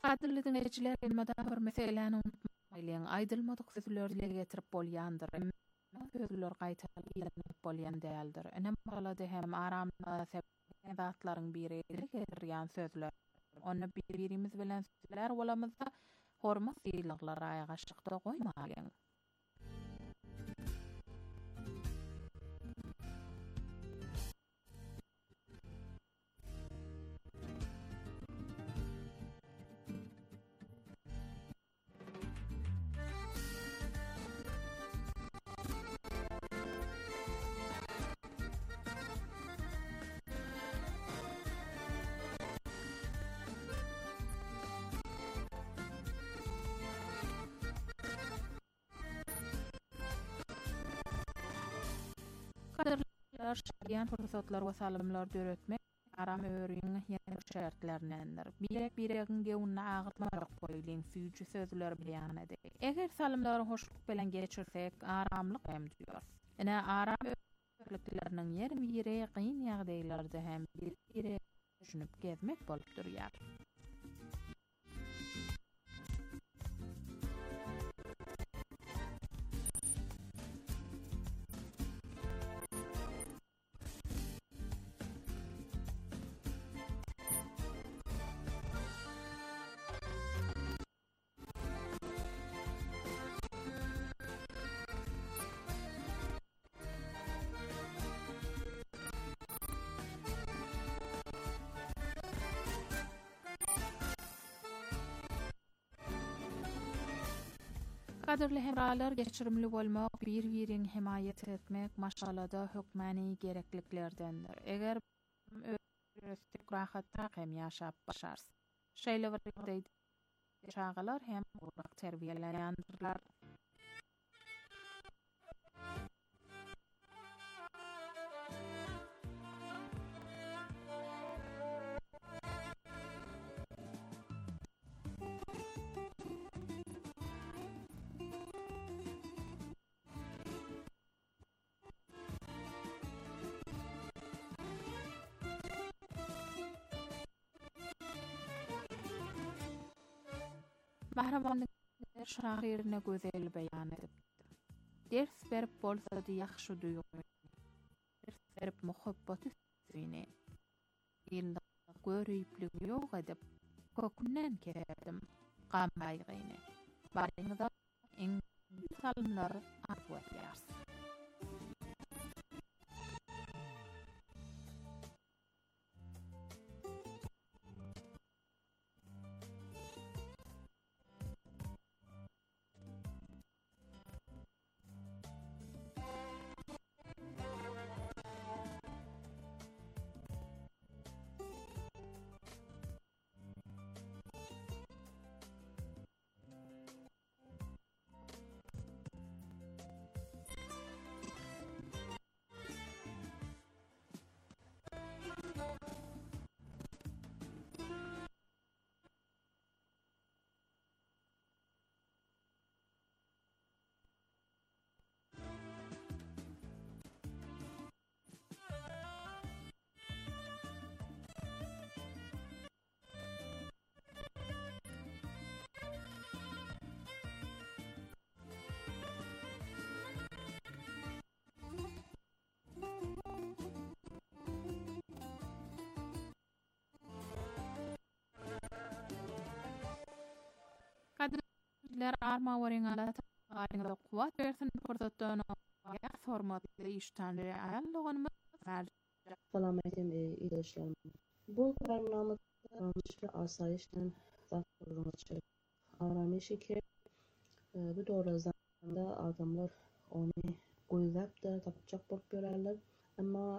Qadirli dinleyiciler, elmada bir meseleni unutmayın. Aydılmadık sözler dile getirip bolyandır. Sözler qaytalyp ýelenip bolyan däldir. Enem bolady hem aramda sebäpleriniň biri dile getirýän sözler. Onu bir-birimiz bilen sözler bolamyzda hormat ýylyklar aýgaşykda goýmalyň. Kaderler şadiyan fursatlar we salymlar döretmek aram öwrüň ýene şertlerindendir. Birek-biregiň gewünde agyrtmarak boýlyň süýjü sözler bilýän edi. Eger salymlary hoşluk bilen geçirsek aramlyk hem diýýär. Ene aram öwrükleriniň ýer-biri gyn ýagdaýlarda hem bir-biri düşünüp gezmek bolup durýar. Kaderli hemralar geçirimli bolmak, bir-biriň himayet etmek maşgalada hökmäni gerekliklerdendir. Eger östek rahatda hem ýaşap başarsy. Şeýle bir çağalar hem urak terbiýelenýändirler. Mahramanlyk şahyryna gözel beýan edipdir. Ders berip bolsa-da ýaxşy duýgy. Ders berip muhabbaty süýni. Ýylda görüýüplik ýok edip, kökünden kerdim gam baýgyny. Baryňyza iň salymlar atwat ýarsy. Kaderler arma wariňala taýyňda kuwat bersin pursatdan ýa formatly işden aýaldygyny Salam aleyküm izleyicilerim. Bu programda aramışlı asayişten zaten aramışı ki bu doğru zamanda adamlar onu koyup da tapacak bolup görerler. Ama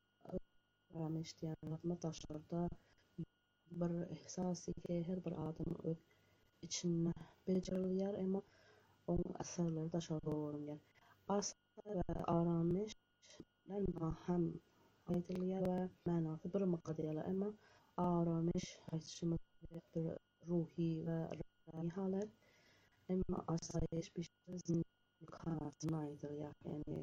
aramış diyen taşlarda bir ihsası ki her bir adam öz içine beceriyor ama onun asarları dışarıda oluyor. Asar ve aramış hem aydılıyor ve manası bir makadiyalar ama aramış haysışımız bir ruhi ve ruhi halet ama asayiş bir şey kanatına aydılıyor. Yani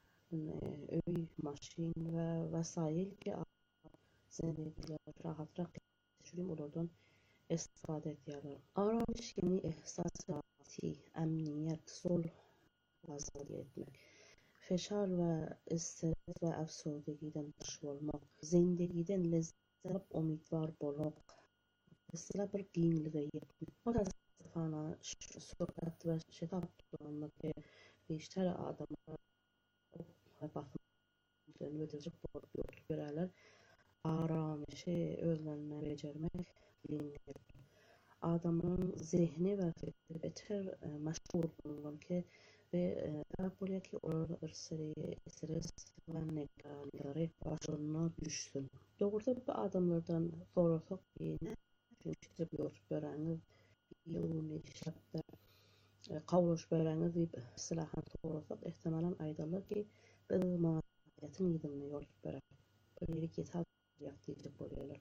öy, maşin ve vesaire ki zendikler rahat geçireyim oradan استفاده ediyorlar. Arayış yani ihsas rahatı, emniyet, sulh azad etmek. Feşar ve stres ve afsurdagiden tuş olmak. Zindagiden lezzet alıp umidvar bolmak. Mesela bir giyinliğe yetmek. O da sana surat ve şetap tutulmak ki beşler adamlar bakımlarını ödeyecek bolup yokluk görerler. Aramışı özlerine becermek bilinir. Adamın zihni ve fikri beter meşgul bulunur ki ve böyle ki orada bir seri stres ve negaları başına düşsün. Doğruda bu adamlardan sorulsak yine çünkü görenler yılını şartlar kavruş bereňiz diýip silahan sorulsak ihtimalan aýdylar ki biz mahiýetin ýygyny ýolup berer. Böyle kitap ýakdyjy bolýarlar.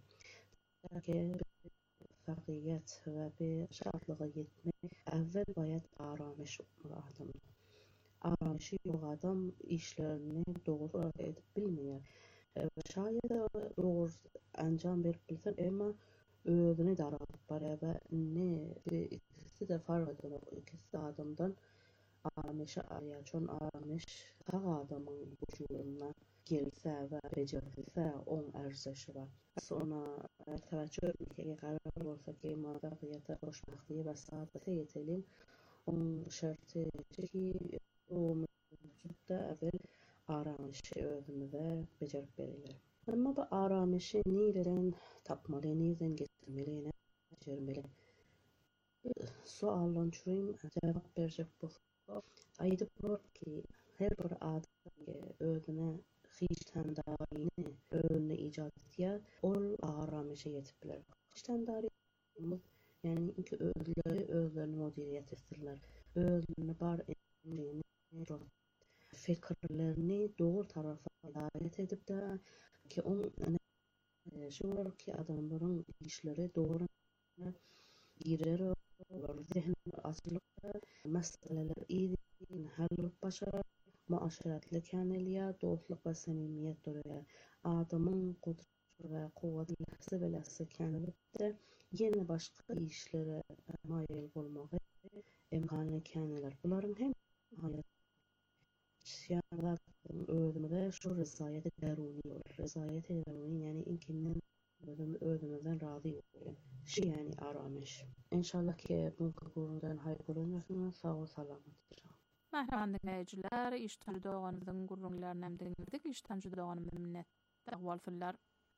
Fakiyyat ve bir şartlığa yetmek evvel bayat aramış adam. Aramışı yok adam işlerini doğru edip bilmiyor. Şayet doğru ancam verip bilsen ama özüne de aratıp beraber ne ikisi de fark ediyor. İkisi adamdan aramışı arıyor. Çon aramış her adamın vücuduna gelse ve becerilse on erzişi var. Sonra teveccüh etmeye karar olsa ki muvaffakiyete hoşnutluğu ve saadete yetelim. Onun şartı ki o mevcutta evvel aramışı özümüze becerip verilir. Ama bu aramışı neyden tapmalı, neyden getirmeli, ne becermeli? Suallan çürüyüm cevap verecek bu. Aydıp var ki her bir adam özüne hiçtendarini özüne icat etýär, ol aramışa yetip biler. Hiçtendari yani ki özlerini modiyet ettirler. Özlerini bar emrini, fikirlerini doğru tarafa hidayet edip de ki on şu var ki adamların işleri doğru girer zihni açılıp meseleler iyi hal başarar muaşeretli kaneliya dostluk ve samimiyet duruyor. Adamın kudret ve kuvveti lahse kanelip de yeni başka işlere mayil olmağı imkanı kaneler. Bunların hem hayat şiyanlarının özümüde şu rızayeti deruni olur. Rızayeti deruni yani inkinden özümüzden razı oluyor. Şey yani aramış. İnşallah ki bu kurundan hayırlı sağ ol salamat. Mahraman dinleyijiler, işten judaganymyzyň gurrunlaryny hem dinledik, işten judaganym minnet. Dagwalfyllar.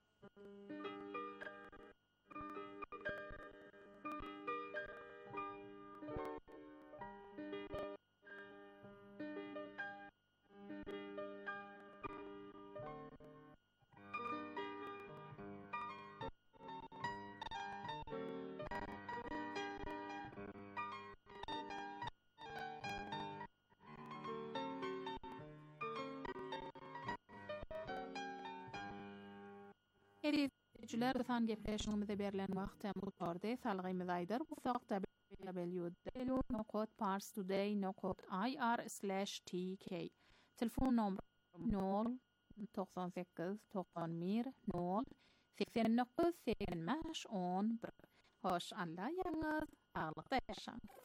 Edizciler san gepleşigimize berilen wagt hem bu torda salgymyz aýdyr. Bu wagtda www.parstoday.ir/tk. Telefon nomeri 098 91 0 89 85 11. Hoş Allah ýaňyz, aglyk daşaň.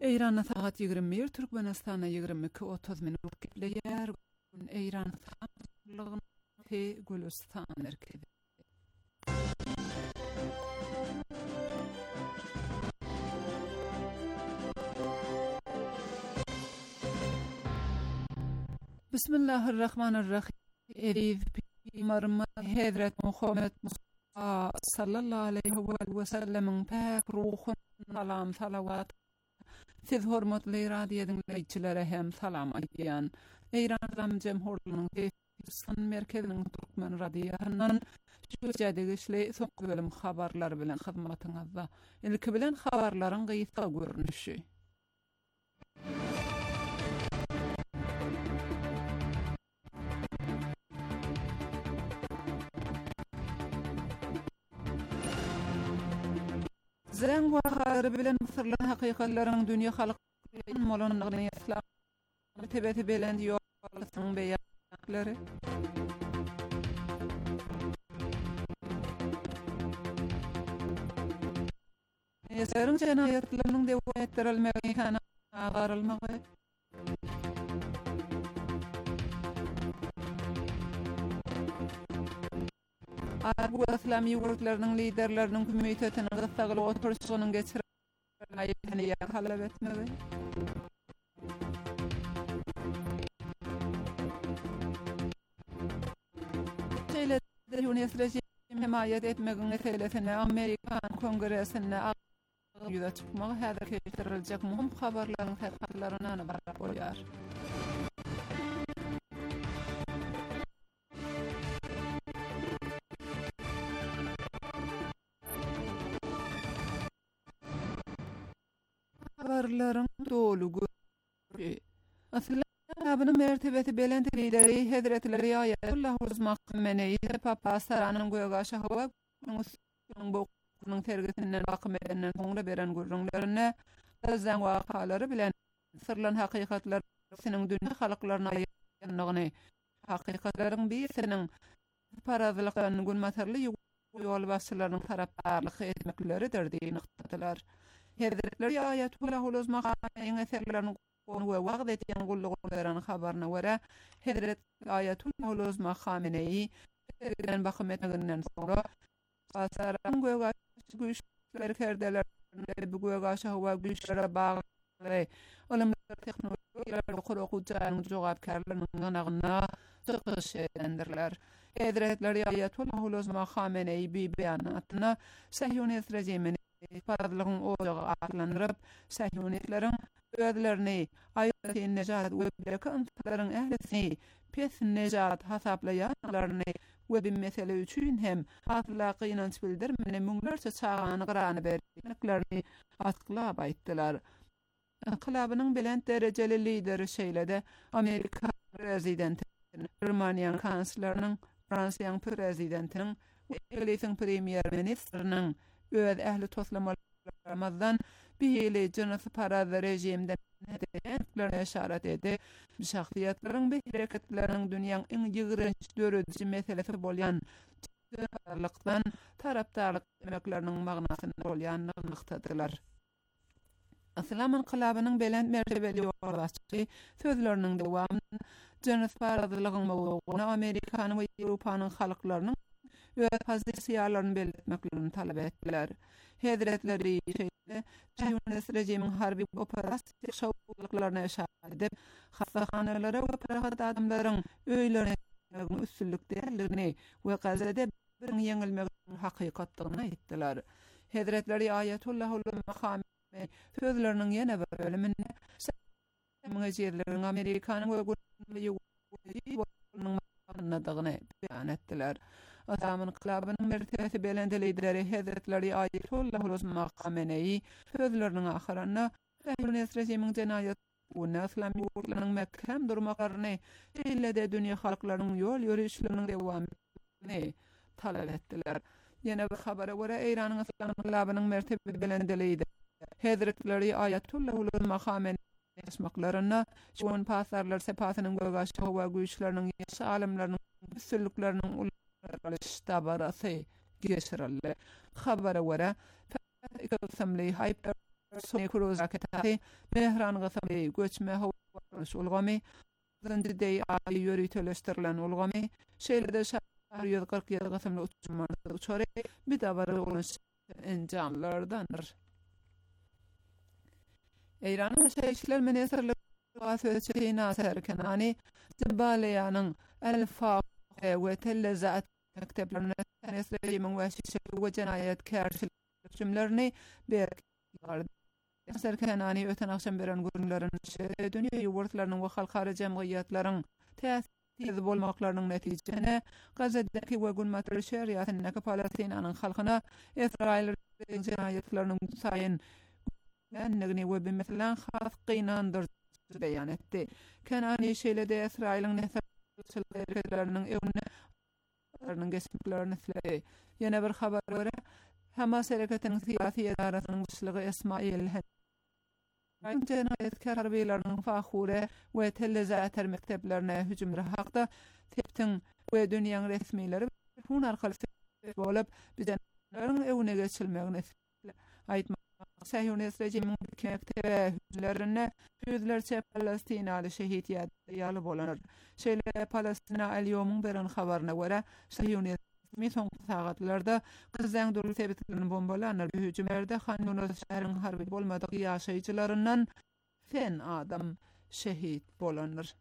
İran saat 21, Türkmenistan'a 22:30 minut gepleýär. İran saatlygyny Gülistan merkezi. Bismillahirrahmanirrahim. Eriz Marma Hazret Muhammed Mustafa sallallahu aleyhi ve sellem'in pek ruhun salam salavat. Siz hormatly radio dinleýçilere hem salam aýdýan. İran Cemhurluğunun Gülistan merkeziniň Türkmen radiosynyň şu jädegi soňky bölüm habarlary bilen hyzmatyňyzda. Ilki bilen habarlaryň gysga görnüşi. Zäň wagary bilen Mısırlyň hakykatlaryň dünýä halkynyň molanyny islam tebeti bilen ýolsyň beýanlary. Ýa-da jenaýatlaryň dewam etdirilmegi kana agarylmagy. Bu İslam ýurtlarynyň liderleriniň komitetining gysgaly oturuşynyň geçirilmegi talap etmegi. Şeýle-de ýunesreji himayet etmegi meselesine Amerikan Kongresine ýüze çykmagy häzir geçiriljek muhim habarlaryň taraplaryna barak bolýar. Habarlaryň dolugy. Aslında mertebeti belent lideri Hazretleri Ayetullah Huzmaqmeneyi Papa Saranyň gögaşy hawa bu tergisinden bakım edenden soňra beren gurrunlaryna özden wakalary bilen sırlan hakykatlar seniň dünýä halklaryna ýanygyny hakykatlaryň birisiniň parazlyklaryny gülmäterli ýol başçylarynyň tarapdarlyk etmekleridir diýip nyktadylar. Hazretleri Ayetullah Huzmaqmeneyiň eserlerini we wagt etýän gulluglaryň habaryna görä Hazret Ayetullah Huzmaqmeneyi bilen bakym etmegenden soňra Asaranyň gögaşy güýçleri kerdeler bu gögaşy hawa güýçlere bagly olamlar teknologiýalary gurulýan jogapkarlarynyň ganagyna çykyş edendirler. Hazretleri Ayetullah Huzmaqmeneyi beýanatyna Sahyonist rejimini paradlygyň ojagy atlandyryp Sahyonistlaryň özlerini aýaty nejat we bekanlaryň ählisi pes nejat hasaplaýanlaryny we bir mesele üçin hem ahlaky inanç bildirmeni müňlerçe çağany gyrany berdiklerini açyklap aýtdylar. Klabynyň bilen derejeli lideri şeýlede Amerika prezidenti, Germaniýanyň kanslerynyň, Fransiýanyň prezidentiniň, Eglisiň premier ministriniň öz ähli toslamalarymyzdan biri jönesi para rejimden netlerine işaret edi. Şahsiýetlaryň we hereketlaryň dünýäň iň ýygyrynç dörediji meselesi bolýan tarapdarlykdan tarapdarlyk demekleriniň magnasyny bolýanyny nyktadylar. Islam inqilabynyň belent mertebeli ýolbaşçy sözleriniň dowamyny jönesi paradlygyň mowdugyna Amerikanyň we Ýewropanyň halklarynyň öz pozisiýalaryny belirtmeklerini talap etdiler. Hazretleri Sahyonist rejimiň harby operasiýa şowlaryna işaret edip, hastahanalary we parahat adamlaryň öýlerine üstünlük derlerini we Gazada bir ýeňilmegiň hakykatlygyny aýtdylar. Hazretleri Ayetullah Huzmaqmeneyi sözleriniň ýene bir bölüminde Amerikanyň Amerikanyň we Ýewropalyň beýan etdiler. Adamın klabynyň mertebesi belende lideri Hazretleri Ayetullah Huzmaqmeneyi sözleriniň ahyryna Sahyonist rejimiň jenaýat we İslam ýurtlarynyň mehkem durmaklaryny ýa-da dünýä halklarynyň ýol ýürüşleriniň dowamyny talap etdiler. Ýene bir habara görä Iranyň İslam klabynyň mertebesi belende lideri Hazretleri Ayetullah Huzmaqmeneyi esmaklaryna şoň pasarlar sepatynyň gögaşy we güýçleriniň ýaşy alimleriň üstünlükleriniň tabarasy geçirildi. Habara wara Assembly Hyper Sony Cruise raketati Mehran Gathami göçme hawaş ulgamy zende dey ali yöri töleşdirilen ulgamy şeýlede şahar 147 gatymly uçuşmalar uçary bir dabar ulanş enjamlardandyr. Eýranyň şeýleşler ministrligi wagty Nasser Kenani Jabaliýanyň Al-Faq we Tellezat mekdeplerine nesleýimin we şeýle jenaýatkärçilik hükümlerini berýär. Nasser Kenani öten akşam beren görünlerin dünýä ýurtlarynyň we halkara jemgyýetleriň täsiri bolmaklarynyň netijesine gazetdeki we gün material şeriýatyny Palestinanyň halkyna Israil jenaýetleriniň saýyn ennegini we bimethlan haqqynandyr beýan etdi. Kenani şeýlede Israiliň näsirçilikleriniň ewne gesiplerini siledi. Ýene bir habar görä Hamas hareketinin siyasi idarasının başlığı İsmail Haniyeh jenaýetkär harbiýlarynyň fahure we tellezater mekteplerine hüjümleri hakda teptin we dünýäň resmiýleri hun arkaly bolup bizden ewne geçilmegini aýtmak. Sahyonist rejimiň mektebe hüjümlerine yüzlerçe Palestinaly şehit ýaly bolanlar. Şeýle Palestina al-Yawmyň beren habaryna görä Sahyonist son saatlarda Gazzaň döwlet sebitlerini bombalanan hüjümlerde Han Yunus şäheriniň harby bolmadyk ýaşaýjylaryndan sen adam şehit bolanlar.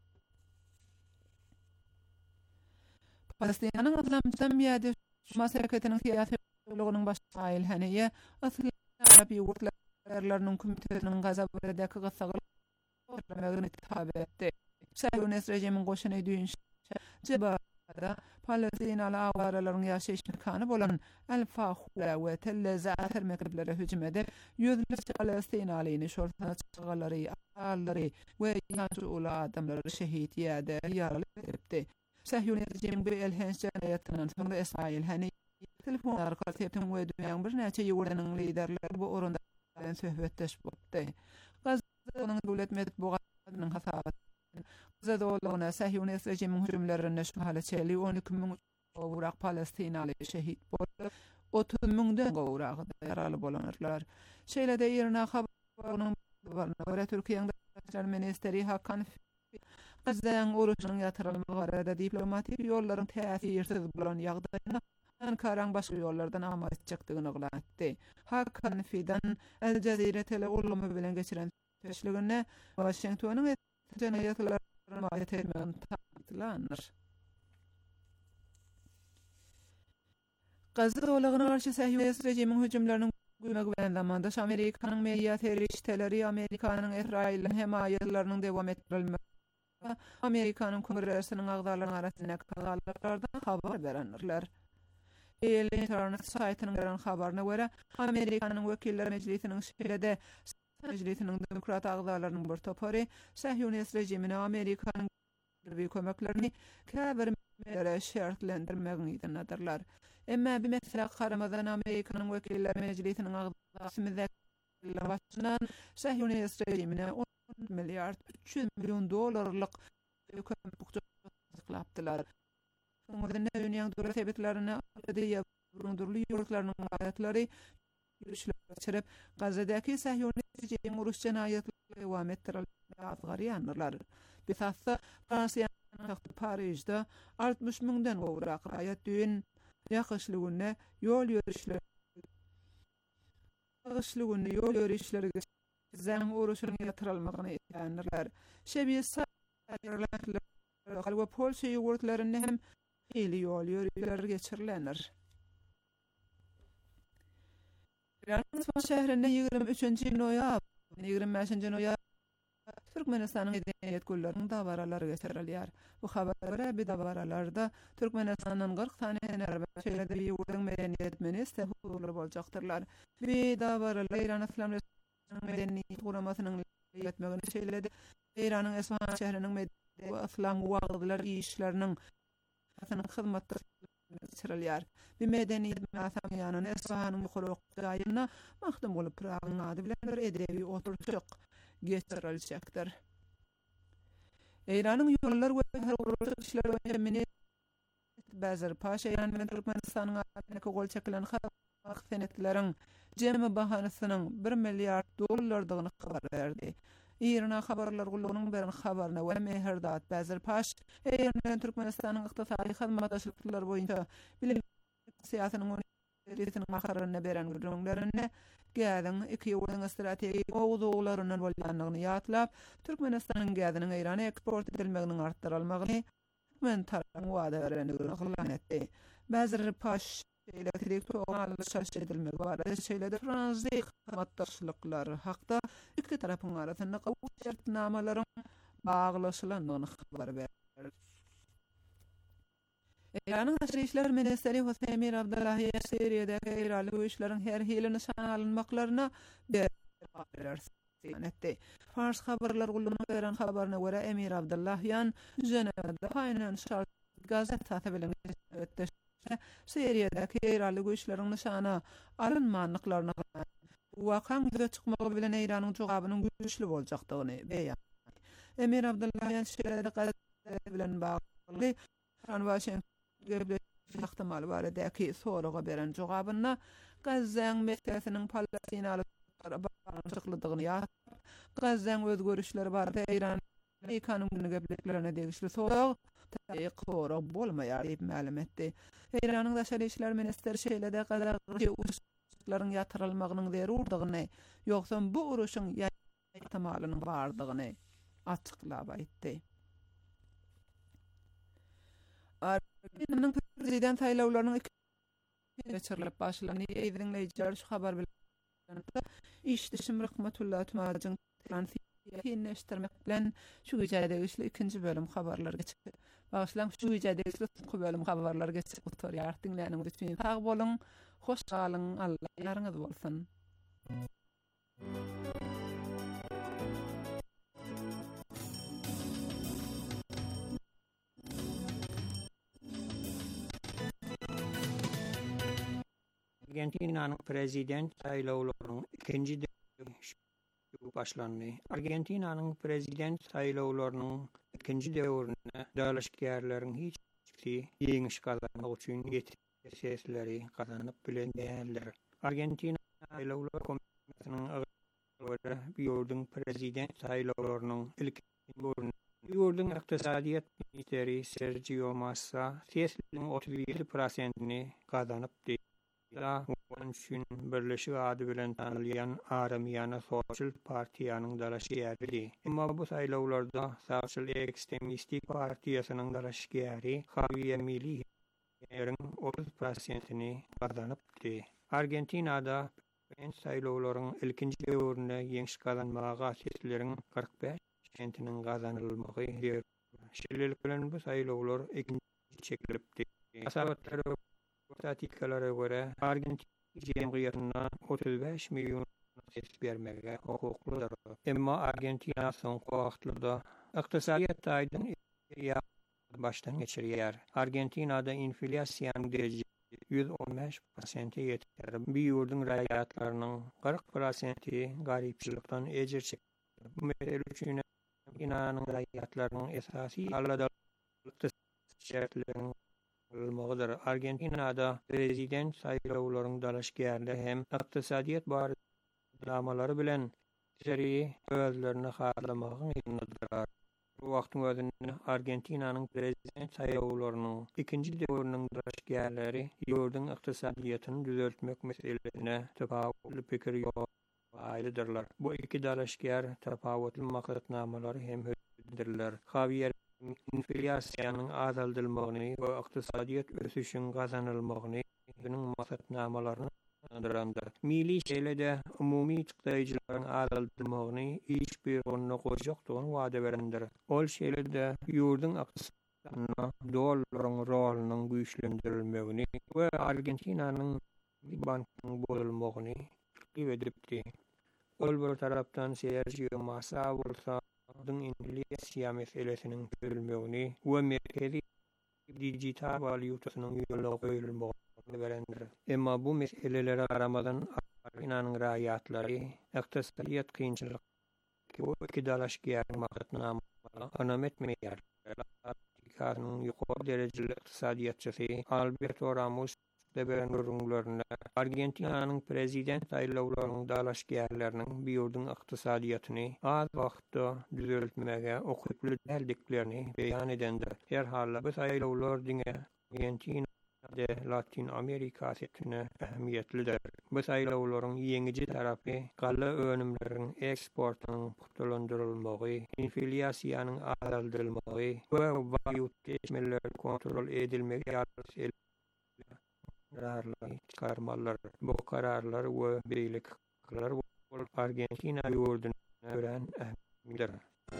Palestinanyň Islam Cemýeti masaraketiniň syýasy ulugynyň başçy Haniyeh asly Arabi ýurtlarynyň komitesiniň Gazaberdäki gysgaly tabe etdi. Sahyonist rejimiň goşuny düýünçe Palestinaly awaralyň ýaşaýyş mekany bolan Al-Faq we Tellezat mekteplerine hüjüm edip ýüzlerçe Palestinalyny şortuna çygalary, allary we ýaşy uly adamlary şehit ýaly etdi. Sahyonist rejimiň bir elhens jenaýatynyň soňra Israil Haniyeh telefon arkaly tepden we dünýäň bir näçe ýurtlarynyň liderleri bu oranda söhbetleşip boldy. Gazzaň döwlet medeniýetiniň hasabat Zadoluna Sahyonist rejimiň hüjümlerine şu hala çeli 12.000 gowrak Palestinaly şehit bolup 30.000den gowragy ýaraly bolanlar. Şeýlede ýerine habarynyň barna Türkiýeň Daşary Ministeri Hakan Gazzaň uruşynyň ýatyrylmagy barada diplomatik ýollaryň täsirsiz bolan ýagdaýyna Ankara'nın başka yollardan ama edecektiğini ilan etti. Hakan Fidan El Cezire teleullumu bilen geçiren teşligine Washington'un jenaýetlerine maýet etmegini taýdanlar. Gazza dowlatyna garşy Sahyonist rejimiň hüjümleriniň güýmegi bilen zamanda Amerikanyň media teröristleri Amerikanyň Israil'in hemaýetlerini dewam etdirilmegi Amerikanyň Kongresiniň agzalarynyň arasynda kalallardan habar berenler. Internet saytynyň gelen habaryna görä Amerikanyň wekiller meclisiniň şeýlede meclisiniň demokrat agzalarynyň bir topary Sahyonist rejimine Amerikanyň bir kömeklerini käbir şertlendirmegini ýetirler. Emma bir mesele karamadan Amerikanyň wekiller meclisiniň agzasy başçydan Sahyonist rejimine 10 milyard 300 milyon dolarlyk kömek ýaklapdylar. Dünýäň döwlet sebitlerini diýip burundurly ýurtlarynyň aýatlary ýürüşler Gazzadaky Sahyonist rejimiň uruş jenaýetleri dowam etdirilýär. Bisatsa Fransiýanyň Paryjda 60.000den gowrak raýat düýün ýakyşlygyny ýol ýürüşleri Zaň uruşynyň ýatyrylmagyny etdiler. Şeýle we Polşa ýurtlaryny hem hili ýol ýürüşleri geçirilenler. Iran şäherinde 23-nji noýabr 25-nji noýabr Türkmenistanyň medeniyet güllarynyň dabaralary geçirilýär. Bu habarlara bir dabaralarda Türkmenistanyň 40 tane şeýlede ýurtlaryň medeniyet ministri huzurly boljaktyrlar. Bir dabaralar Iran Islam Medeniýet Guramasynyň ýetmegini şeýledi. Iranyň Esfahan şäheriniň medeniyet Islam wagtlar işleriniň hyzmatda geçirilýär. Bir medeniýet mäsamyanyň Esfahanyň ýoklugyna mahdum bolup Pragaň ady bilen bir edebi oturuşyk geçirilýär. Iranyň ýollar we horgorsy işleri önemini Bazar Paşa Iran bilen Türkmenistanyň arasyna gol çekilen hak senetleriň jemi bahanysynyň $1 milyard dollaryny habar berdi. İran habarlar gulugynyň beren habaryna we Meherdat Bazarpaş Eýerden Türkmenistanyň ykdysady hyzmatdaşlyklary boýunça bilim siýasatynyň üniversitetiň ahyrına beren görüşmelerini Gäziň iki ýylyň strategik owduglaryny bolýanlygyny ýatlap, Türkmenistanyň gäziniň Eýrana eksport edilmegini artdyrylmagyny men tarapyň wada berenligini gyllan etdi. Bazarpaş elektrik togaly şaş edilmegi barada şeýlede transit hyzmatdaşlyklary hakda iki tarapyň arasynda gowuş şertnamalaryň baglaşylandygyny habar berdi. Eýranyň Daşary işler ministeri Hossein Emir Abdullahiýew Suriýadäki Eýraly güýçleriň her hili nişan alynmaklaryna berdi. Fars habarlar gulunyň beren habaryna görä Emir Abdullahiýan Ženevada Financial gazeta bilen ötdi. Suriýadäki Eýraly güýçleriň nişana alynmanlyklaryna wakaň ýüze çykmagy bilen Eýranyň jogabynyň güýçli boljakdygyny beýan. Emir Abdullahiýan şeýle gazeta bilen bagly Washington ihtimal baradaki soruğa beren jogabyna Gazzaň meselesiniň Palestinalylara baglanşyklydygyny ýatyp, Gazzaň özgörüşleri barada Eýran ekonomik gebliklerine degişli soruq bolmaýar diýip ma'lum etdi. Eýranyň Daşary işler ministeri şeýlede gazargy uçuşlaryň ýatyrylmagynyň zerurdygyny, ýoksa bu uruşyň ihtimalynyň bardygyny açyklap aýtdy. Argentinanyň prezident saýlawlarynyň geçirilip başlany eýdiňleýijiler şu habar bilen işdişim Rahmetullah Tümaryň transiýasyny bilen şu güýjede güýçli ikinji bölüm habarlar geçip başlan şu güýjede güýçli bölüm habarlar geçip oturýar dinläniň üçin sag bolun, hoş galyň, Allah ýaryňyz bolsun. Argentinanyň prezident saýlawlarynyň ikinji döwrü başlandy. Argentinanyň prezident saýlawlarynyň ikinji döwrüne dalaşgärleriň hiç biri ýeňiş gazanmak üçin ýetişleri gazanyp bilen däller. Argentina saýlawlar komisiýasynyň ýurdun prezident saýlawlarynyň ilk döwrüne ýurdun ykdysadyýat ministeri Sergio Massa sesliň 37%-ni gazanypdy. Onun üçün birleşik adı bilen tanylýan Aramiyana Social Partiýanyň dalaşgäri. Emma bu saýlawlarda Social Ekstremistik Partiýasynyň dalaşgäri Javier Milei 30%-ni gazanypdy. Argentinada saýlawlaryň ilkinji döwrüne ýeňiş gazanmaga sesleriň 45%-iniň gazanylmagy. Şeýlelik bilen bu saýlawlar ikinji çekilipdi. Asabatlar statistikalara göre Argentina cemgiýetine 35 milyon ses bermege hukukludur. Emma Argentina soňky wagtlarda ykdysadyýat taýdan başdan geçirýär. Argentinada inflasiýanyň derejesi 115% ýeter. Bu ýurdun raýatlarynyň 40% garypçylykdan ejir çekýär. Bu mesele üçin Argentinanyň raýatlarynyň esasy aladalyk şertlerini Argentinada prezident saýlawlaryň dalaşgärleri hem ykdysadyýat barada bilen seri özlerini harlamagyň ýygynydylar. Bu wagtyň özünde Argentinanyň prezident saýlawlarynyň ikinji döwrüniň dalaşgärleri ýurdun ykdysadyýatyny düzeltmek meselesine tapawutly pikir ýolydylar. Bu iki dalaşgär tapawutly maksatnamalary hem hödürdirler. Javier inflasiýanyň azaldylmagyny we ykdysadyýat ösüşiniň gazanylmagyny güniň maksatnamalaryny andyrandyr. Milli şeýlede umumy ýetişdiricilerin azaldylmagyny hiç bir gonuna goýjakdygyny wada berendir. Ol şeýlede ýurdun ykdysadyna dollaryň rolunyň güýçlendirilmegini we Argentinanyň bankynyň bolmagyny edipdi. Ol bir tarapdan Sergio Massa bolsa inflasiýa meselesiniň çözülmegini we merkezi dijital valyutasynyň ýoluna goýulmagyny berendir. Emma bu meselelere garamadan Argentinanyň raýatlary ykdysadyýat kynçylyk we iki dalaşgärniň maksatnamalaryny anam etmeýär. Ýokary derejeli ykdysadyýatçysy Alberto Ramos beren görüňlerine Argentinanyň prezident saýlawlarynyň dalaşgärleriniň bu ýurdun ykdysadyýatyny az wagtda düzeltmege okuply däldiklerini beýan edendir. Her halda bu saýlawlar diňe Argentina'da Latin Amerika setine ähmiýetlidir. Bu saýlawlaryň ýeňiji tarapy galla önümleriniň eksportynyň puhtalandyrylmagy, inflyasiýanyň azaldyrylmagy we valyut geçmeleri kontrol edilmegi ýardym kararlar. Bu kararlar we beýlikler Argentina ýurdunyna gören ähmiýetlidir.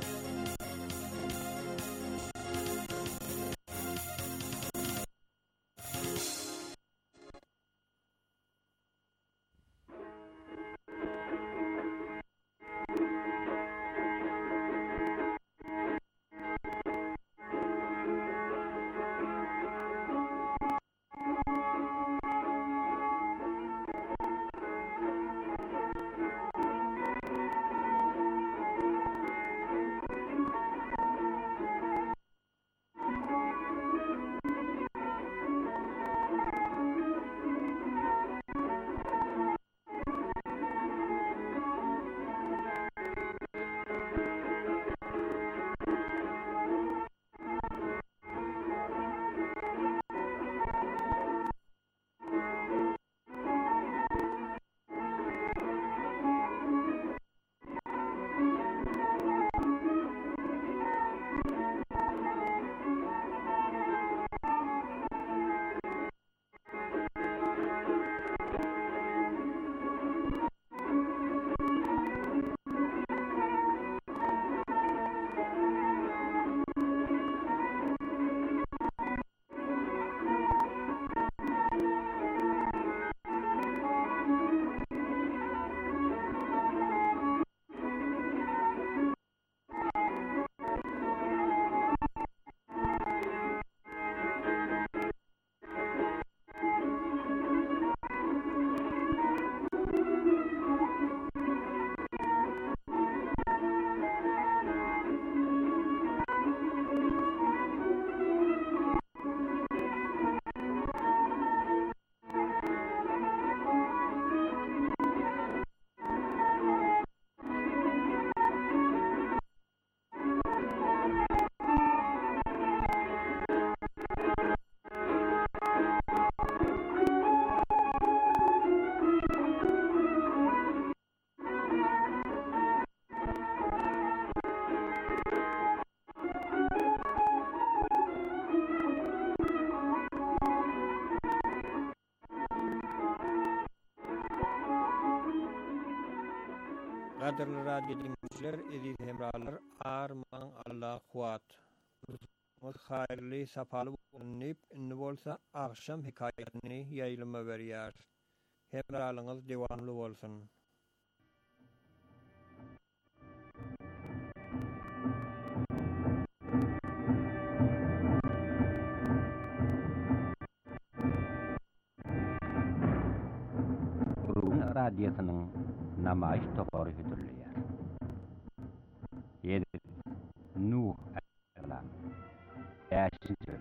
Qadirli radio dinleyiciler, eziz hemralar, arman Allah kuat. Hayırlı, sapalı bulunip, ünlü bolsa akşam hikayetini yayılıma veriyar. Hemralınız devamlı olsun. Urgun radyosunun namayiş toporu hüdürlüyer. Edip Nuh Erlam 5. bölüm.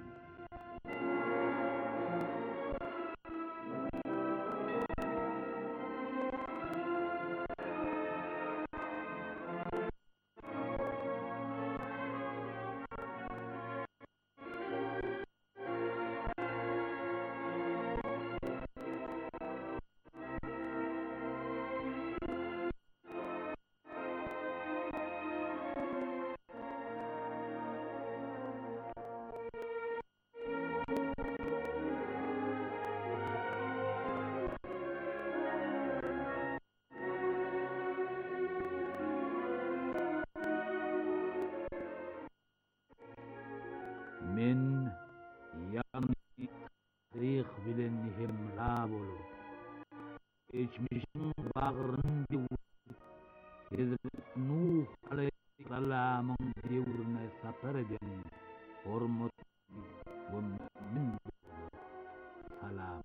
Men yani tarih bilen hemra bolup geçmişin bağrını Hazret Nuh aleyhisselam'ın devrine sapar eden hormatly ve mümin salam.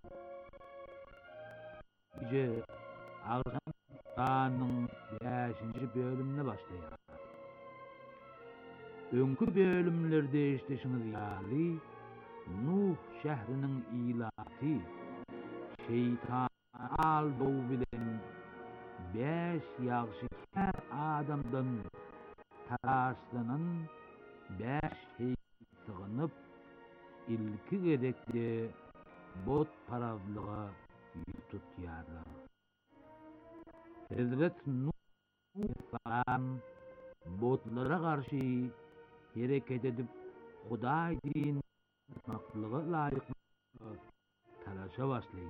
Gece akşam Kur'an'ın 5. bölümüne başlayalım. Önkü bölümlerde işleşiniz yali Nuh şehrinin ilati, şeytan al doğu bilen 5 ýagşy kär adamdan taraşlanan 5 hey sığınıp ilki gedekde bot parazlyga tutýarlar. Hazret Nuh salam botlara garşy hereket edip Hudaý din maklyga laýyk talaşa başlaýar.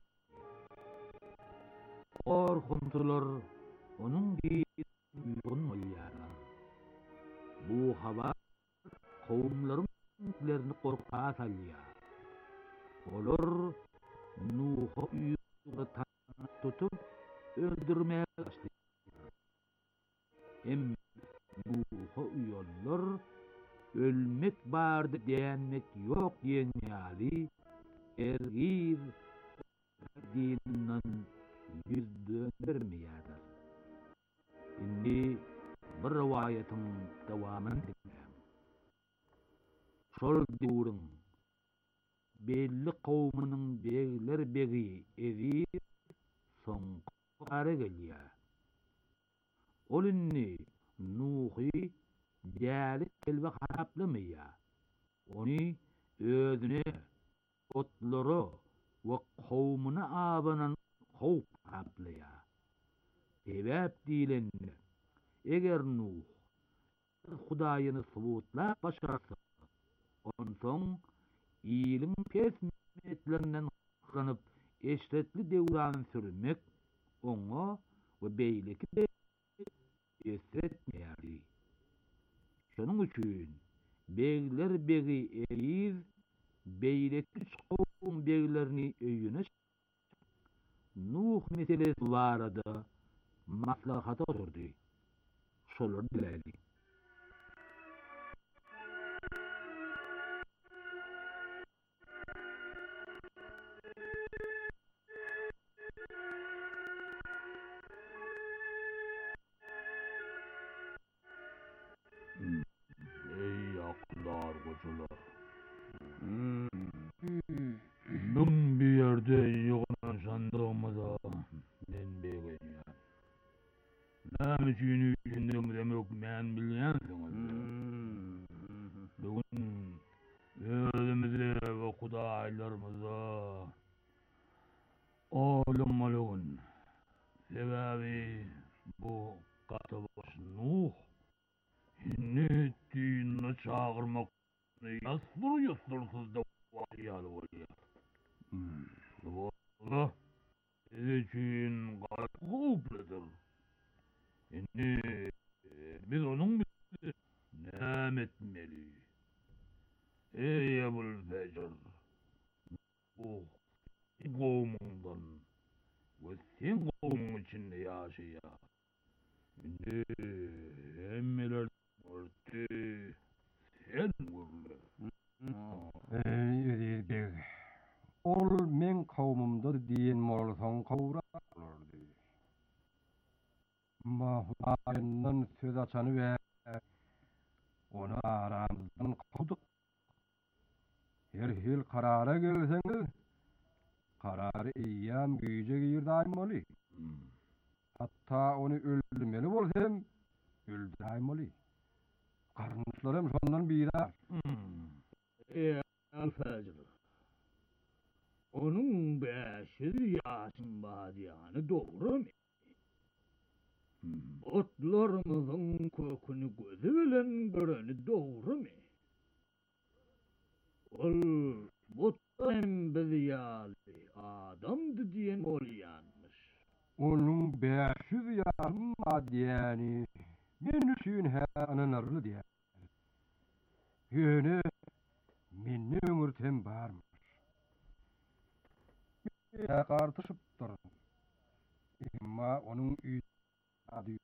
Korkuntular onun uygun bolýarlar. Bu habar kowumlaryň korkpa salýar. Olar Nuh'a uyuga tutup öldürmeye başlaýar. Nuh'a uyollar ölmek bardy diýenmek ýok diýenýäli ergir dininden yüz döndürmeýärler. Indi bir riwayatyň dowamyny dinleýär. Şol döwrüň belli kowmynyň begler begi ezir soňky gelýär. Ol inni Nuhy dälik kelbe haraplamaýar. Ony özüne, otlary we kowmuna abanan howp haraplaýar. Sebäp diýilende, eger Nuh Hudaýyny subutlap başarsa, onsoň ýylyň pesmetlerinden hanyp eşretli döwran sürmek oňa we beýleki esretmeýärdi. Şonuň üçin begler begi eriz beýleki kowum beglerini öýüne Nuh meselesi barada maslahata oturdy. Şolar dilädi. Ey aklar goçular. Num bir yerde ýogan şandyrmada men begenýär. Näme üçin üçindim demek men bilýänsiňiz. Bugün özümizde we Hudaýlarymyza olamalygyň sebäbi bu gatabaş Nuh ne diýini çağırmak ýasdyr da waýaly bolýar. Bu için gowplydyr. Indi biz onuň näme etmeli? Ey Ebul Fecr, bu gowmyňdan we sen gowmyň içinde ýaşaýar. Indi emmeler orty sen görle. Ey ol men kowmumdyr diýen bolsaň kowralardy. Hudaýyndan söz açany we onu aramyzdan kowdyk. Her hil karara gelseňiz, karary eýýän güýje girdaýym boly. Hatta onu öldürmeli bolsam, öldüräýim boly. Garynçlarym şondan bira. Al-Fajr. Onuň 500 ýaşyň badýany dogrymy? Otlarymyzyň köküni gözü bilen göreni dogrymy? Ol botdan biz ýaly adamdy diýen bolýanmyş. Onuň 500 ýaşyň badýany men üçin hananarly diýär. Ýöne menne ömürtem barmyş. Ya gartyşypdyr. Emma onuň ady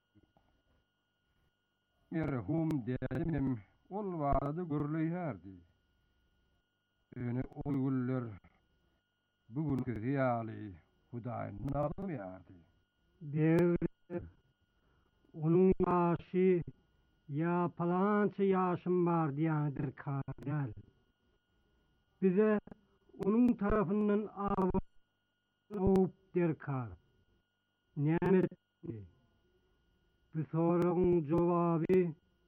merhum diýelim ol barada görülýärdi. Ýöne ol güller bugünkü ýaly Hudaýyny almýardy. Devre onun ýaşy ya palança ýaşym bar diýendir kadal. Bize onun tarafından avuk der kar. Näme bu soruň jogaby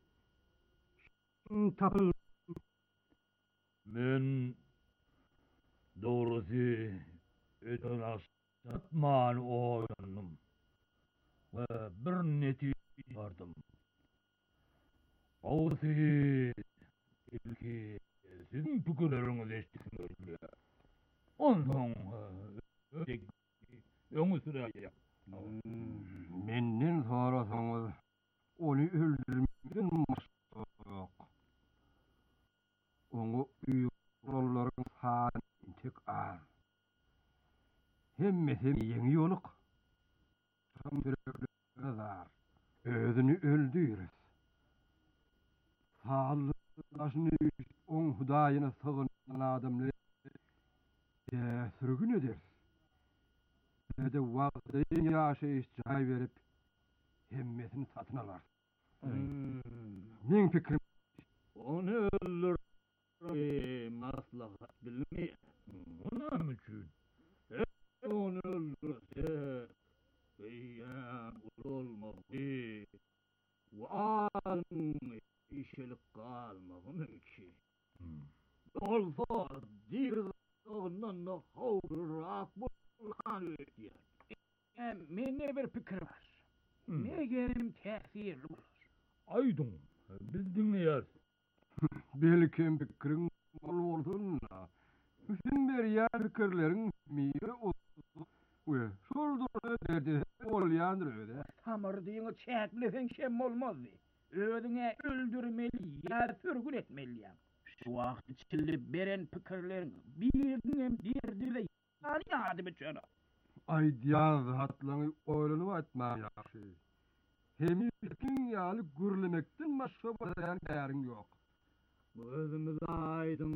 tapıl. Men doğrusu öten asatman oýandym. Ve bir netije bardım. Oğuzı ilki sizin pikirleriniz eşitlikle. Ondan ötek öňü sürýär. Menden sorasaňyz onu öldürmekden başga ýok. Onu uýgurlaryň sany tek az. Hemmesi ýeňi ýoluk. Tam sürekli zar. Özünü öldürür. Sağlıklaşını on Hudaýyna sığınan adamlar sürgün eder. Ve de wagtyn ýaşaýyş jaý berip hemmesini satyn alar. Meň pikrim Onu öldür maslahat bilmeýär. Onam üçin onu öldürse beýan olmagy we alym işelik galmagy mümkin. Olsa dir ondan da howrak bolgan öýdýär. Mende bir pikir var. Megerim täsirli bolar. Aýdym, biz dinleýär. belki pikiriň bolsun. Bütün berýär pikirleriň miri olsun. We şoldur derdi bolýandyr öýde. Tamir diýeni çäklesen şem bolmazdy. Öňe öldürmeli ýa sürgün etmeliyam. Şu wagt içilip beren pikirlerin birinem derdile ýany ýady biçara. Aýdýan zatlaryň oýlanyp atmagy ýaşy. Hemikin ýaly gürlemekden başga bolýan däriň ýok. Özümüz aydın.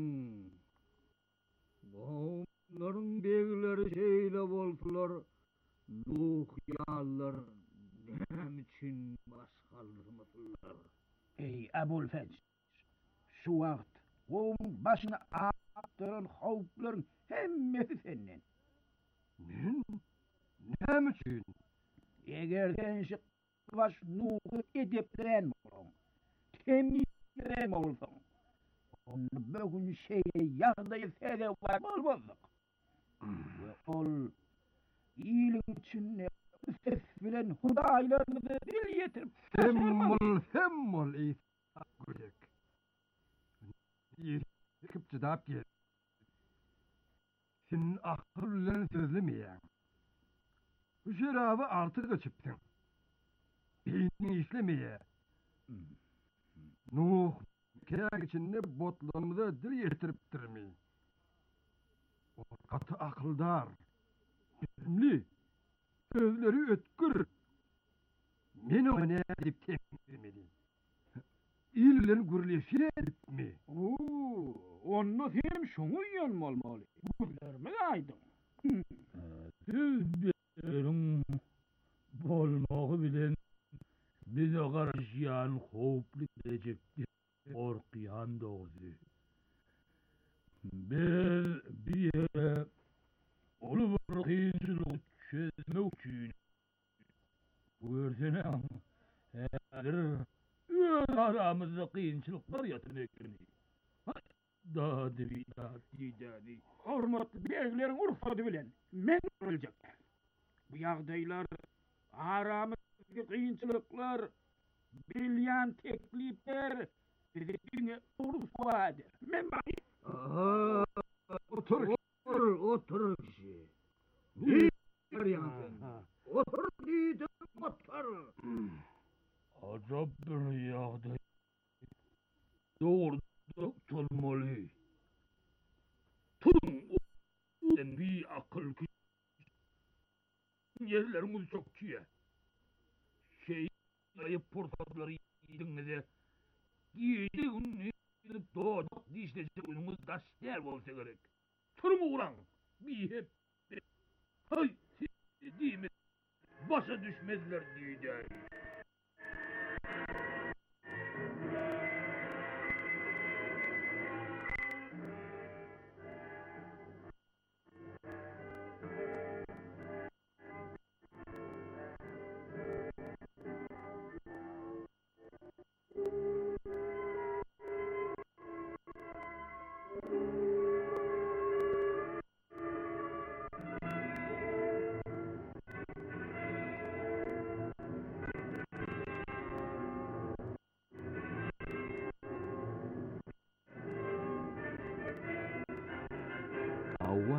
Bunların begileri şeyle bolsular. Nuh yallar. Nem için başkaldırmasınlar. Ey Ebulfez. Şu wagt oň başyna apdyran howplaryň hemmesi senden. Men? Näme üçin? Eger sen şu baş Nuhy edeplen bolsaň, temizlen bolsaň, onu bugün şeýle ýagdaýy sede var bolmazdyk. Ve ol iyiliň üçin ses bilen Hudaýlarymyzy dil ýetirip Hemmol İsa gürek. Yekip jydap gel. Sen akıl bilen sözlemeýän. Bu şeraby artyk içipdiň. Beýniň işlemeýär. Nuh käg içinde botlarymyza dil ýetiripdirmi? O gaty akyldar. Bilimli. Sözleri ötkür. Men onu ne edip temizlemeli? İllen gürleşirmi? onu sen şoňa ýalmaly. Bilermi aýdym? Siz berin bolmagy bilen bize garaşýan howply gelecekde korkýan dogdy. Biz bir ýere olu bir kynçylyk çözmek üçin görsenem häzir öz aramyzda kynçylyklar ýatyrmekni. Da diýdi. Hormatly beýleriň urfady bilen men öljekler. Bu ýagdaýlar aramyzdagi kynçylyklar, bilýän teklipler bizi urfadyr. Men baý. Otur kişi. Ne yapıyorsun? Otur diýdim, otur. Ajab bir ýagdaý. Doğru olmaly. Tun sen bir akıl ki yerlerimiz çok kiye. Şey ayıp portatları yedinle yedin doğduk dişlecek önümüz daşlar olsa gerek. Turun uğran bir hep hay değil mi? Başa düşmezler diyeceğim.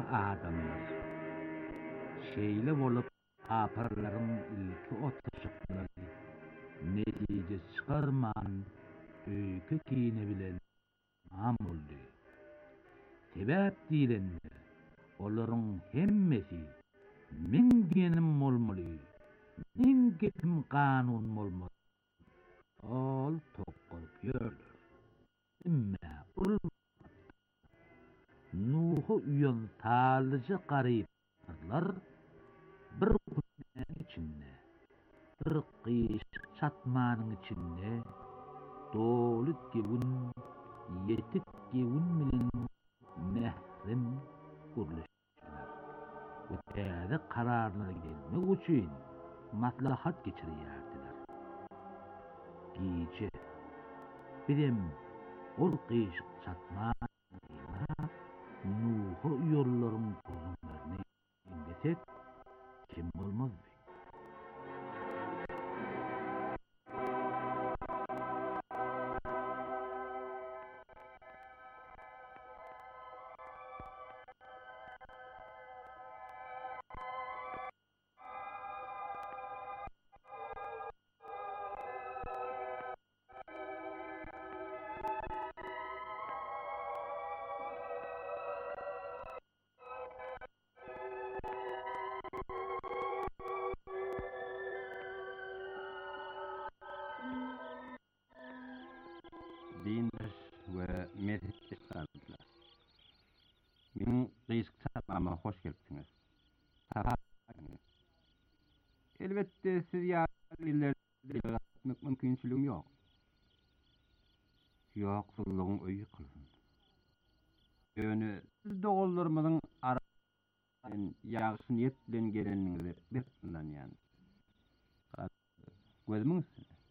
adamlar. Şeýle bolup aparlaryň ilki otuşykları netije çykarman öýke kine bilen mamuldy. Sebäp diýilende olaryň hemmesi min diýenim bolmaly, min getim kanun bolmaly. Ol tokgurup ýörler. Imme Nuh'u üýen talyja garyplar bir günün içinde, bir gyşyk çatmanyň içinde doly gewün, yetik gewün bilen mehrim gurulýar. Bu täze kararlara gelmek üçin maslahat geçirýärdiler. Giýje birem ol gyşyk çatman Nuh'u yollarım kurumlarını inletek kim olmaz mı? Dindir ve mezhepli sanatlar. Min gyşyk çatmama hoş gelipsiňiz. Elbette siz ýaşlylerde ýaratmak mümkinçiligim ýok. Ýoksullygyň öýü kılsın. Ýöne siz dogullarymyzyň aradan ýagşy niyet bilen geleniňizi bilýän ýani. Gözümiňiz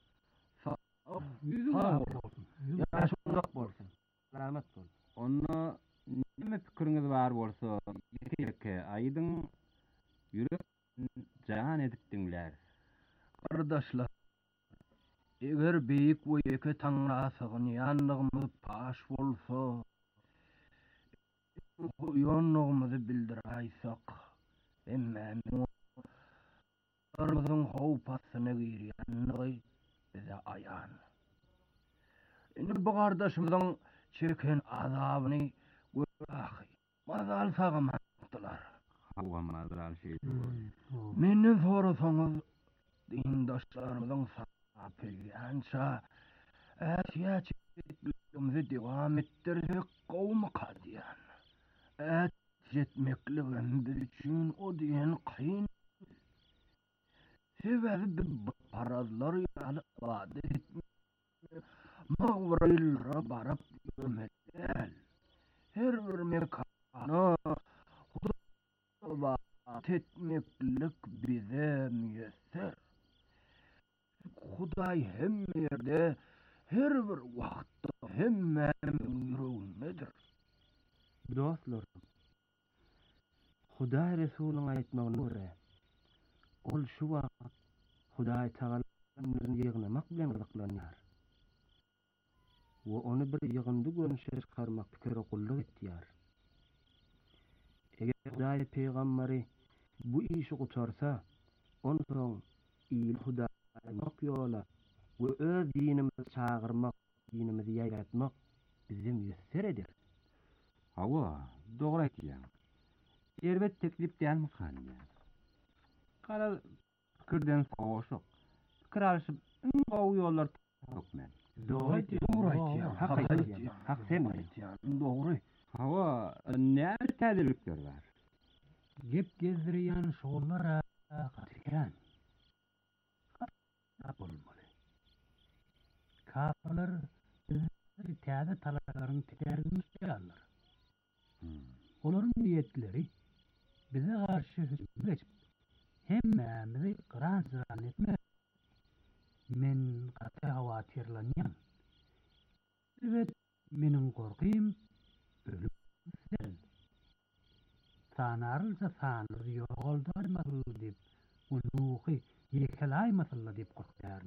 ýaşullyk bolsun. Rahmat bolsun. Onu nime pikiriňiz bar bolsa, ýeke aýdyň ýürek jan edip diňler. Kardeşler, eger beýik we ýeke taňrasygyň ýanlygymyz paş bolsa, ýonlygymyzy bildirýärsak, emme armyzyň howpasyna girýänligi bize aýan. Indi bu kardeşimizin çeken azabyny görýäki, mazal sagamadylar. Hawa mazal şey. Menden sorasaňyz, dindaşlarymyzyň sapylýança äsiýetligimizi dewam etdirsek gowmy kadýan. Jetmekligim biz üçin o diýen kyn. Sebebi bu parazlar ýaly ibadet mağbraylara barıp yürümekler. Her bir mekana hudat etmeklik bize müyesser. Huday hem yerde, her bir vakti hemmenin yüreğindedir. Dostlar, Huday Resulüň aýtmagyna görä, ol şu wagt Huday Taala'nın ýygnamak bilen gyzyklanýar. Ve onu bir ýygyndy görünüşe çykarmak pikiri gullyk etýär. Eger Hudaý peýgamberi bu işi gutarsa, onsoň iyil Hudaýmak ýola we öz dinimizi çağırmak, dinimizi ýaýratmak bizi müyesser eder. Hawa, dogry aýtýan. Elbet teklip dälmi kanýa. Kara pikirden soňuşyk. Pikir alyşyp gowy ýollar tapmakmen. Dogry aýtýan. Hak sen aýtýan. Dogry. Hawa, näme täzelikler bar? Gep gezdirýän şogullar gatyrýan. Bolmaly. Kaplar täze talalaryň tederini tutýarlar. Olaryň niýetleri bize garşy hücum geçip hemmemizi gıran etme. Men gata hawatyrlanýan. Evet, meniň gorkym ölüm. Sanarylsa sanır ýogaldarmaly dip, unuhy ýekelaýmasly dip gorkýaryn.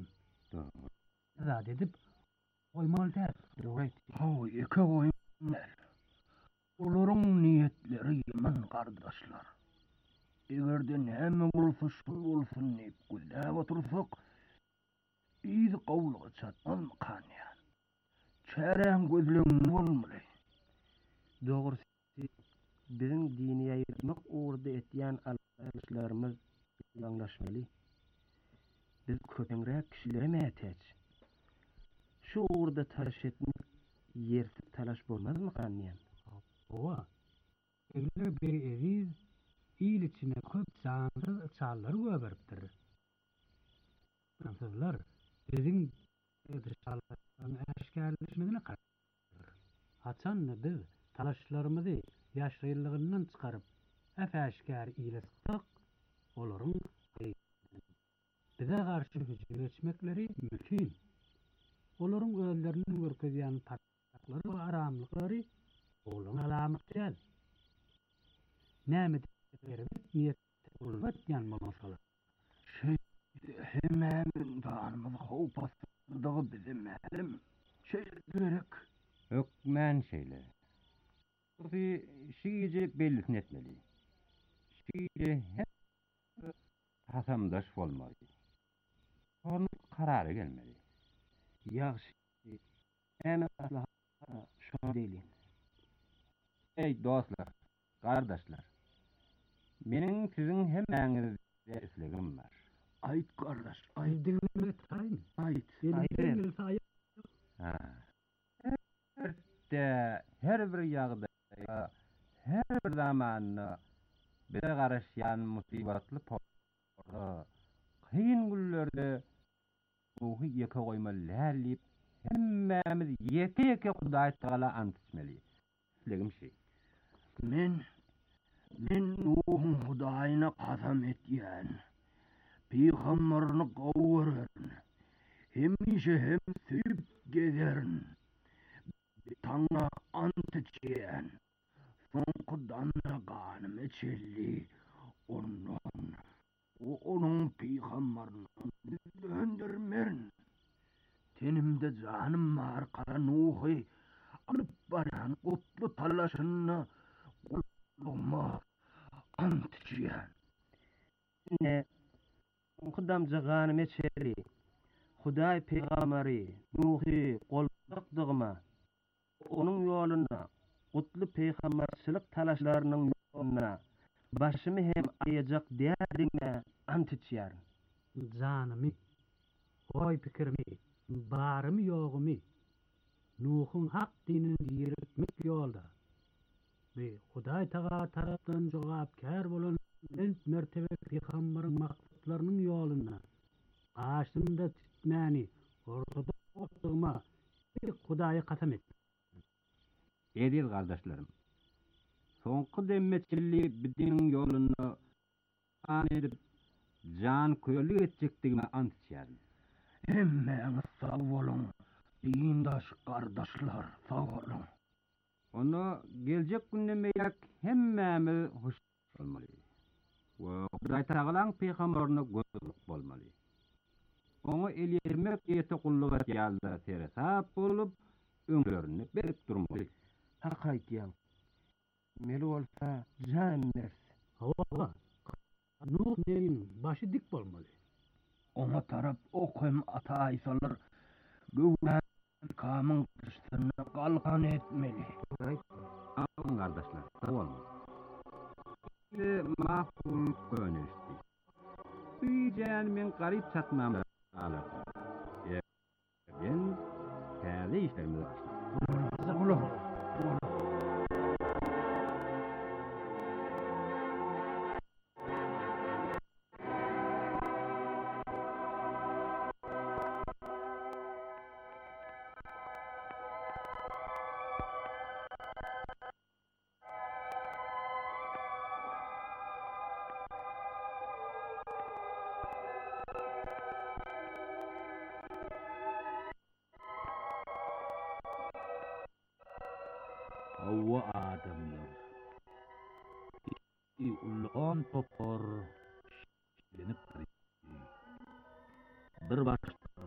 Zat edip oýmaly däl. Hawa ýeke goýmaly. Olaryň niýetleri ýaman gardaşlar. Egerde näme bolsa şol bolsun diýip güldäp otursak, biz gowluga çatman kanýan. Çären gözleň bolmaly. Dogrusu bizim dini ýaýrmak uğurda etýän alışlarymız ýanlaşmaly. Biz köpeňrek kişilere mätäç. Şu uğurda talaş etmek yersiz talaş bolmazmy kanýan? Owa. Eger bir eziz il içine köp canlı çallar göberipdir. Fransızlar bizim çallardan aşkarlaşmagyna karşılar. Haçan biz talaşlarymyzy ýaşrylygyndan çykaryp afaşkar ile sıksak, olaryň bize garşy hüjüm etmekleri mümkin. Olaryň özlerini görkezýän tarapları we aramlyklary olaryň alamatlar. Näme diýerler? Niýet bolýan bolmasalar. Hemmämiň danymyz howp bastyrdygy bizim mälim. Gerek. Ökmen şeyler. Tabii şiice bellisin etmeli. Şiice hep hasamdaş bolmaly. Onun kararı gelmeli. Ýagşy. Äme asla şonu diýilin. Ey dostlar, kardeşler. Meniň sizin hemmäňizde islegim var. Aýt kardeş, Aýdygyny taýyn. aýt. Her bir ýagdaýda, her bir zamanda bize garaşýan musibatly kıyın günlerde ruhy ýeke goýmaly diýip hemmämiz ýeke Hudaý Taala antysmeli. Islegim şey. Men Nuhun Hudaýyna kasam etýän. Peygamberini gowuren. Hemişe hem süýüp gezerin. Taňa ant içýän. Soňkydan ganym içildi. Onun peygamberini döndürmerin. Tenimde canım var kara Nuhy. Alıp baran otlu talaşyny guluma ant içýän. Ne? Kudamca ganym içeri. Hudaý peygamberi Nuhy golbakdygyma. Onun ýoluna, otlu peygamberçilik talaşlarynyň ýoluna başymy hem aýajak därdine ant içýär. Janymy, oý pikirmi, barmy ýogumy, Nuhun hak dinini ýeritmek ýolda we Hudaý Taala tarapdan jogapkär bolan mertebe peýgamberiň maksatlarynyň ýoluna aşynda titmäni ortada otdygyma Hudaýa kasam etdim. Edil kardeşlerim. Soňky demmetçiligi bidiniň ýoluna an edip jan köýlük etjekdigine ant içýär. Hemmäňiz sag bolun. Dindaş kardeşler, sag bolun. Onu geljek günde meýek hemmämiz hoş bolmaly. We Hudaý Taalaň peýgamberine gözlük bolmaly. Onu elýermek ýete gulluk etýärler teresap bolup öňlerini berip durmaly. Hak aýtýan. Meli bolsa jan ders. Hawa. Nuh nerin başı dik bolmaly. Ona tarap okum ata aýsalar gowran kamyň kıştyny galgan etmeli. Aýtyn kardeşler, tamam. Mahkum gönüşdi. Üýjen men garyp çatmam alar. Ben täze işlerimi başladım. Sag bolun. Hawa adamlar. Ulğan topor şilenip durýar. Bir başda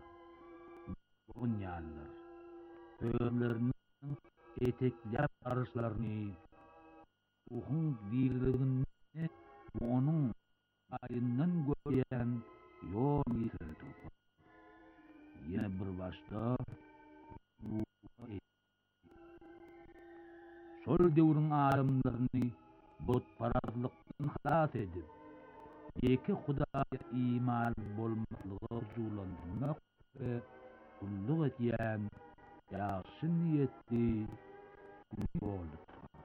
bunyanlar özleriniň etekler arşlaryny Nuhun dirligini onun ayından gören yol yitirdi. Yine bir başta sol devrin adamlarını botparazlıktan halas edip iki Hudaya iman bolmaklığı zulandırmak ve kulluk etiyen yaxşı niyetli oldu.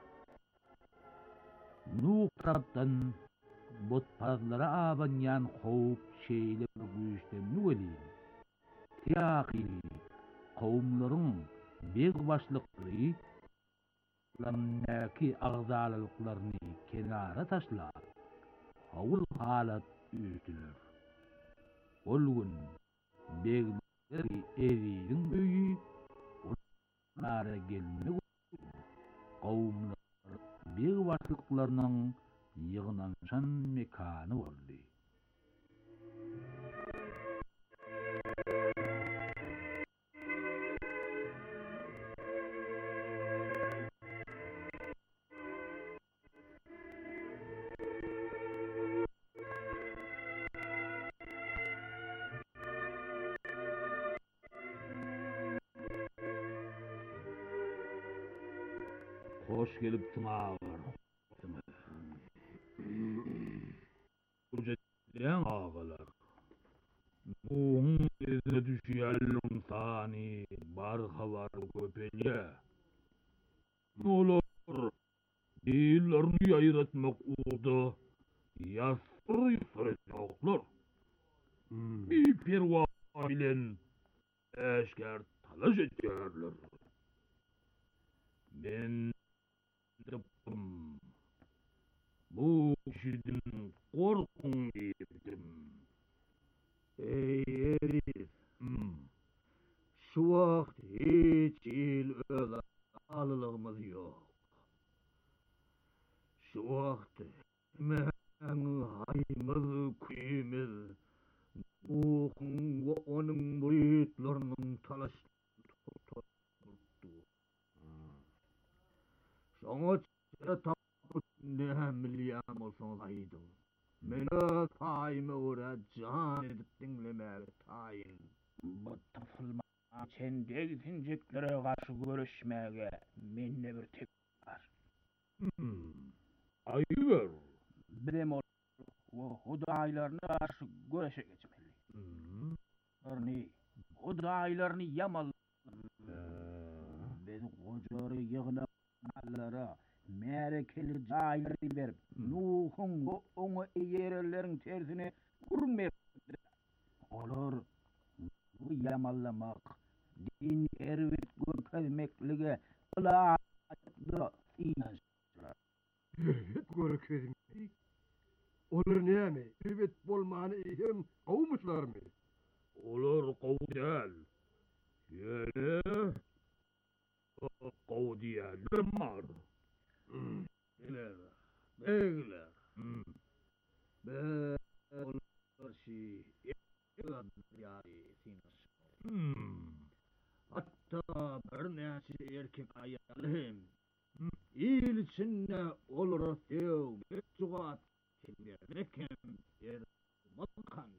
Nuh taraftan botparazlara abanyan howp şeyle güýçlerini welin. Tiyaqili kowumlaryň beg başlykly lanaki agzalalyklaryny kenara taşlap howul halat üýtdiler. Ol gün begleri eriň öýü onlara gelmeli kowumlar beg başlyklarynyň ýygnanşan mekany boldy. Hoş geliptin ağar. Burjetilen ağalar. Nuhun izine düşýän sani bar habar köpelýe. Olar diýlerini ýaýratmak uğda ýasyr ýoklar. Bir perwa bilen eşker talaş etýärler. Men bu kişiden korkun diýdim. Ey herif, şu wagt hiç il öz alylygymyz ýok. Şu wagt meňi haýmyz, küýmiz, Nuhun we onuň müritleriniň talaş tutdy. Şoňa ne milyan olsun aydın. Mene taýymy ora can edip dinlemäge taýyn. Bu tafylma çendegi tinjeklere garşy görüşmäge menne bir tek bar. Aýber. Bilem ol Hudaýlaryna garşy görüşe geçmeli. Örneğin Hudaýlaryny yamal. Biz gojary ýygnalara merekeli jaýlary berip, Nuhun oňa eýerleriň tersine gurunmaýar. Olar bu ýamallamak, din erwet görkezmeklige ular inançlar. Erwet görkezmek? Olar näme? Erwet bolmany hem gowmuşlarmy? Olar gow däl. Ýöne gow diýerler mar. Begler. Hatta bir näçe erkek aýalym il içinde olara sevgi jugat kelberken ermakan.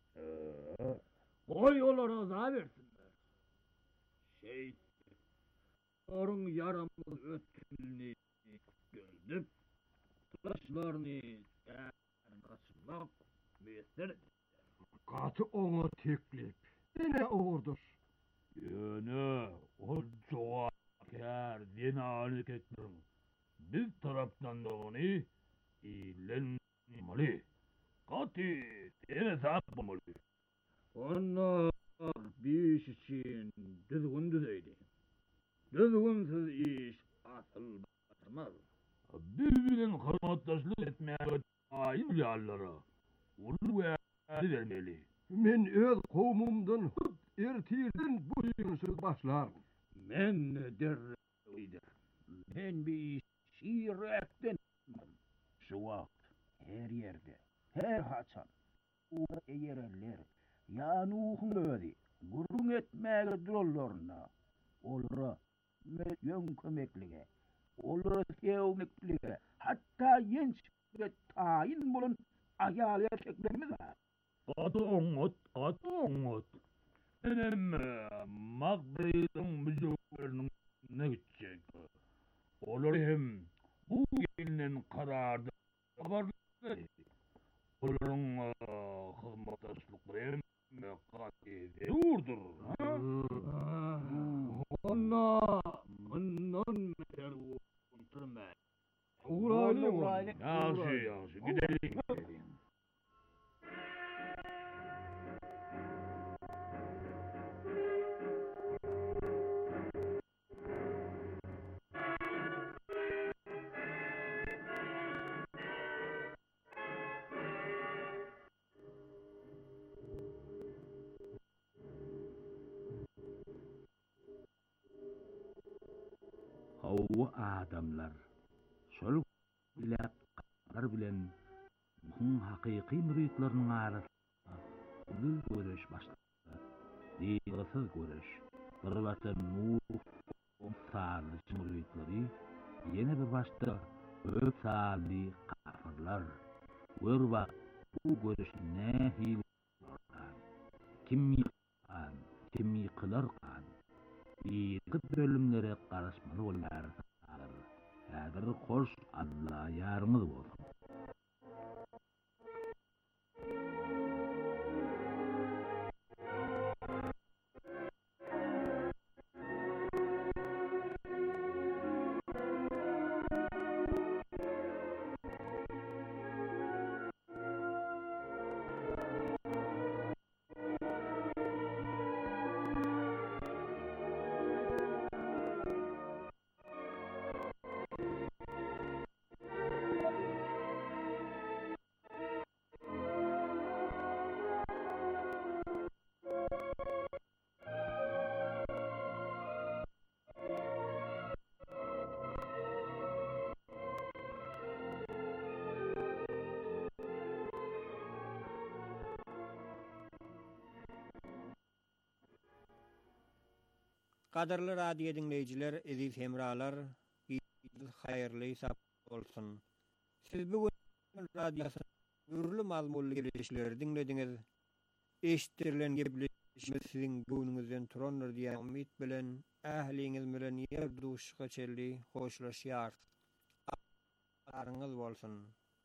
Goý olara za bersinler. Şey orun yaramız ötülni gördüp taşlarını kaçmak müyesser. Katı ona teklip. Yine uğurdur. Yöne o joğakar dine alik etmirim. Biz taraftan da onu iyilenmeli. Katı dine sahip olmalı. Onlar bir iş için düzgün düzeydi. Düzgünsüz iş asıl batırmaz. Birbirinin hırmatdaşlık etmeye tayin ýallara ulu verdi vermeli. Men öz kowmumdan ertirden bu ýyňsyz başlar. Men derreydir. Men bir işi räkden. Şu wagt her ýerde, her haçan o eýerler ýa Nuhun özi gurrun etmäge durallarna olara ýön kömeklige Olara sevmeklige, hatta gençlikle tayin bolan ayal erkeklerimiz var. Katı oňot. Benim Magday'ın müjdelerinin ne gidecek? Olar hem bu gelinin karardı haberleri. Olaryň hyzmatdaşlykları hem katede urdur. Ondan meter oturma. Uğraylık. Yaxşı, gidelim. Hawa adamlar şol bilen bilen muhim hakyky müritlarynyň arasynda ulu göreş başlady. Diýgisiz göreş. Bir wagtda nur sarly müritlary, ýene bir başda öp sarly kafirler. Bir wagt bu göreş nähil kim yıkılar kan. Ýygy bölümlere garaşmaly bolar. Häzir hoş Allah ýarymyz bolsun. Kadarly radio dinleyijiler, eziz hemralar, hayırly sap bolsun. Siz bu radiosyny ürlü mazmunly gelişleri dinlediňiz. Eşitdirilen gepleşme siziň göwnüňizden turandyr diýen umyt bilen ähliňiz bilen ýerduşga çelli hoşlaşýar. Aryňyz bolsun.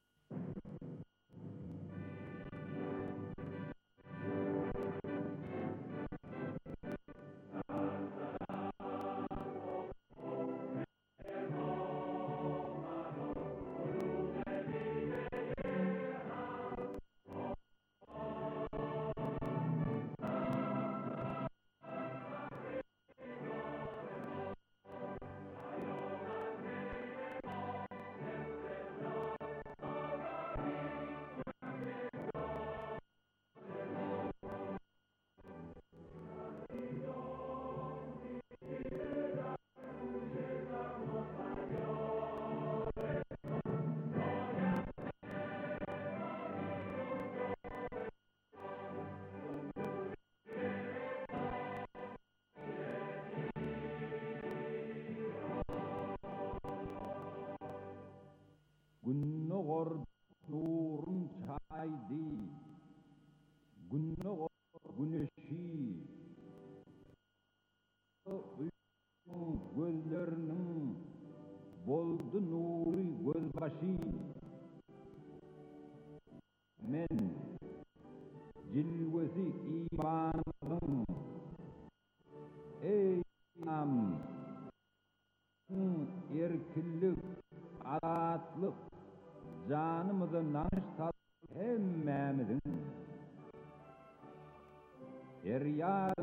Günnogor nurun çaydi, günnogor güneşi, gözlerinin boldu nuri gözbaşı. Men cilvesi imanın, ey am, erkillik, azatlık, canımızı nanış sal hemmemizin. Eryar